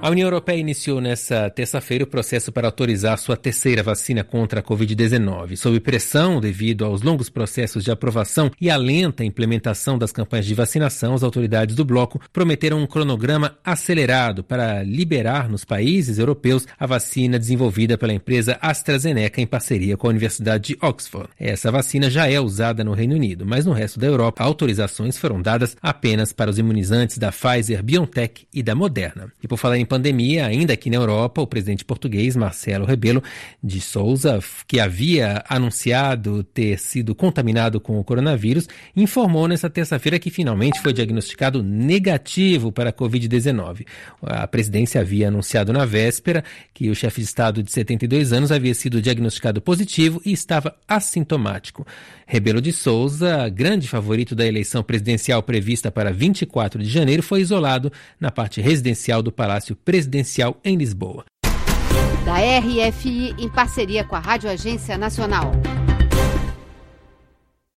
A União Europeia iniciou nesta terça-feira o processo para autorizar sua terceira vacina contra a Covid-19. Sob pressão devido aos longos processos de aprovação e a lenta implementação das campanhas de vacinação, as autoridades do bloco prometeram um cronograma acelerado para liberar nos países europeus a vacina desenvolvida pela empresa AstraZeneca em parceria com a Universidade de Oxford. Essa vacina já é usada no Reino Unido, mas no resto da Europa, autorizações foram dadas apenas para os imunizantes da Pfizer, BioNTech e da Moderna. E por falar em pandemia, ainda aqui na Europa, o presidente português Marcelo Rebelo de Sousa, que havia anunciado ter sido contaminado com o coronavírus, informou nesta terça-feira que finalmente foi diagnosticado negativo para a Covid-19. A presidência havia anunciado na véspera que o chefe de Estado de 72 anos havia sido diagnosticado positivo e estava assintomático. Rebelo de Sousa, grande favorito da eleição presidencial prevista para 24 de janeiro, foi isolado na parte residencial do Palácio Presidencial em Lisboa. Da RFI, em parceria com a Rádio Agência Nacional.